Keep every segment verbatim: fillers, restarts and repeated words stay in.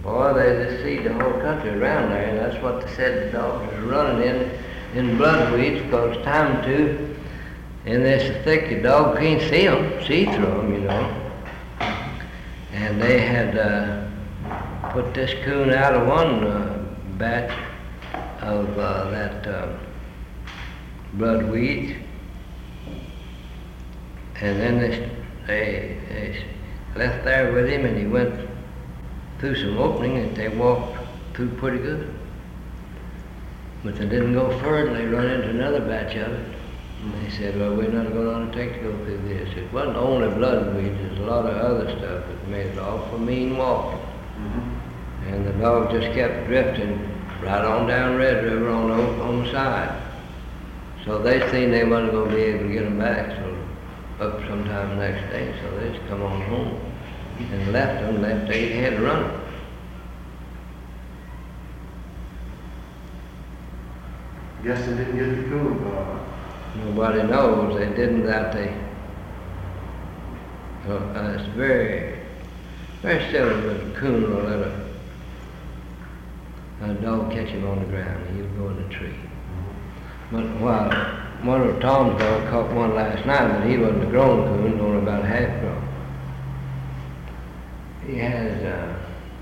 Boy, they just seed the whole country around there, and that's what they said the dogs are running in, in blood weeds, because it's time to, and they're so thick the dog can't see them, see through them, you know. And they had uh, put this coon out of one uh, batch of uh, that uh, blood weeds, and then they, they, they left there with him, and he went through some opening, and they walked through pretty good. But they didn't go further, they run into another batch of it. And they said, well, we're not going to undertake to go through this. It wasn't only blood weeds, there's a lot of other stuff that made it awful mean walking. Mm-hmm. And the dog just kept drifting right on down Red River on the, on the side. So they seen they wasn't going to be able to get them back, so up sometime the next day, so they just come on home. And left them, left eight head running. Guess they didn't get the coon, uh, Nobody knows. They didn't that they. So, uh, it's very, very seldom that a coon will let a, a dog catch him on the ground. He'll go in the tree. But while one of Tom's dogs caught one last night, but he wasn't a grown coon, only about half grown. He has, uh,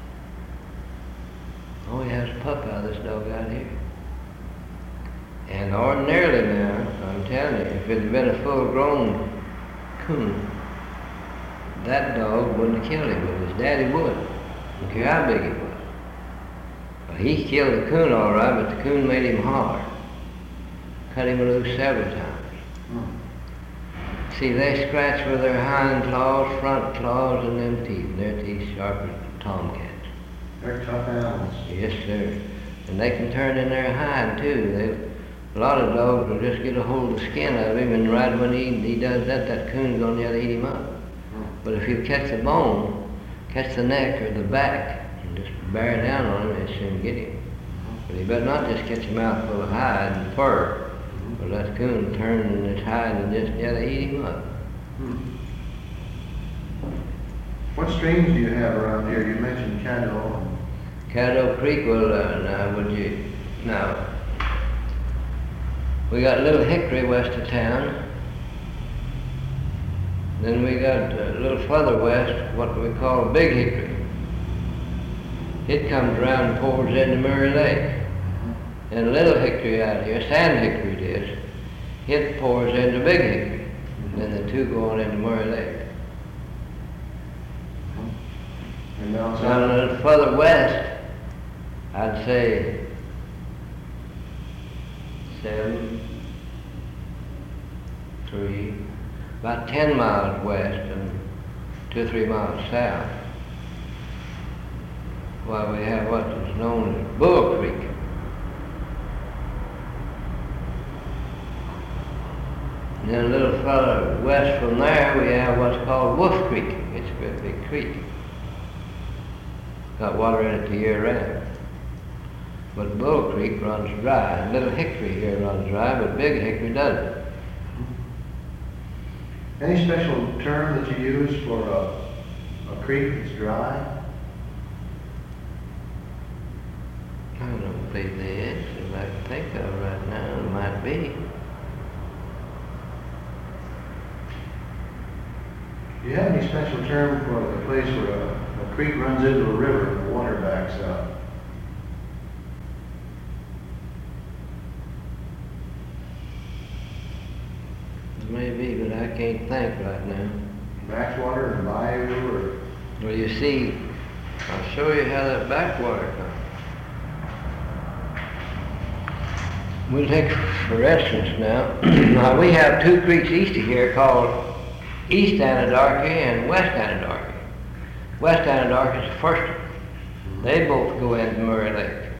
oh, he has a pup out of this dog out here. And ordinarily now, I'm telling you, if it had been a full-grown coon, that dog wouldn't have killed him, but his daddy would. I don't care how big he was. Well, he killed the coon all right, but the coon made him hard. Cut him loose several times. Hmm. See, they scratch with their hind claws, front claws, and them teeth. And their teeth sharp as tomcats. They're tough animals. Yes, sir. And they can turn in their hide, too. They, a lot of dogs will just get a hold of the skin of him, and right when he, he does that, that coon's going to have to eat him up. Hmm. But if you catch the bone, catch the neck or the back, and just bear down on him, they soon get him. But you better not just catch a mouthful of hide and fur. Well, that coon turned in his hide and just yeah, they eat him up. Hmm. What streams do you have around here? You mentioned Caddo. Caddo Creek, well, uh, now would you, now, we got Little Hickory west of town. Then we got a little further west, what we call Big Hickory. It comes around and pours into Murray Lake. And Little Hickory out here, Sand Hickory it is, it pours into Big Hickory. And then the two go on into Murray Lake. And now it's Now a little further west, I'd say seven, three, about ten miles west and two or three miles south. Well, we have what is known as Bull Creek. And then a little further west from there, we have what's called Wolf Creek. It's a great big creek. Got water in it the year round. But Bull Creek runs dry. Little Hickory here runs dry, but Big Hickory doesn't. Any special term that you use for a, a creek that's dry? I don't believe there is. If I can think of right now, it might be. Do you have any special term for the place where a, a creek runs into a river and the water backs up? Maybe, but I can't think right now. Backwater and bayou or? Well, you see, I'll show you how that backwater comes. We'll take for instance now, now we have two creeks east of here called East Anadarchy and West Anadarchy. West Anadarchy is the first one. They both go into Murray Lake.